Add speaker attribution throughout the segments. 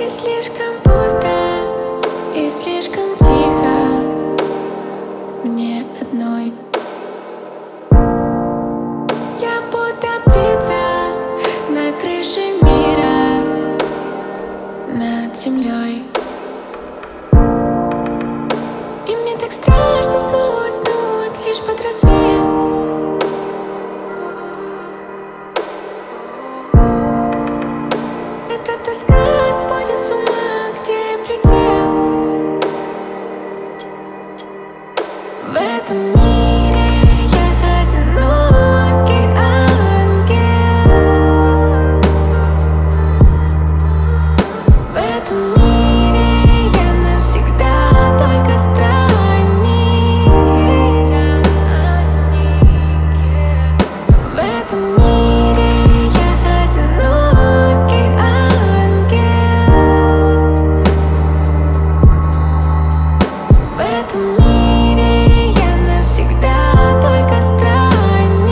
Speaker 1: И слишком пусто, и слишком тихо мне одной. Я будто птица на крыше мира, над землей. И мне так страшно снова уснуть лишь под рассвет. Эта тоска сводит с ума, где предел. В этом мире я одинокий ангел. В этом мире я навсегда только странник. В этом мире я одинокий ангел. В этом мире я навсегда только странник.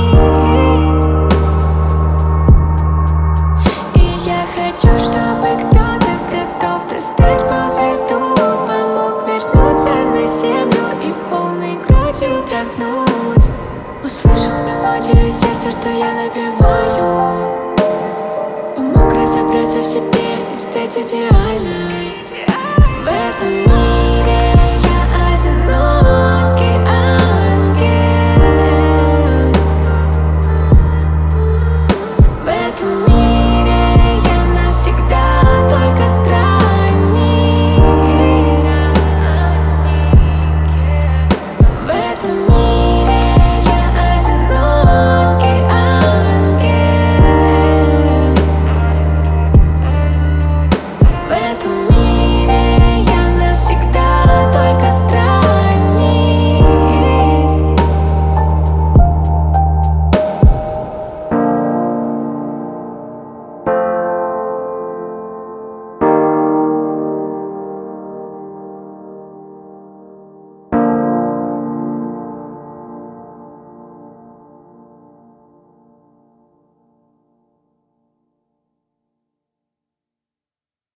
Speaker 1: И я хочу, чтобы кто-то готов достать ползвезду, помог вернуться на землю и полной грудью вдохнуть. Услышал мелодию из сердца, что я напеваю, помог разобраться в себе и стать идеальной.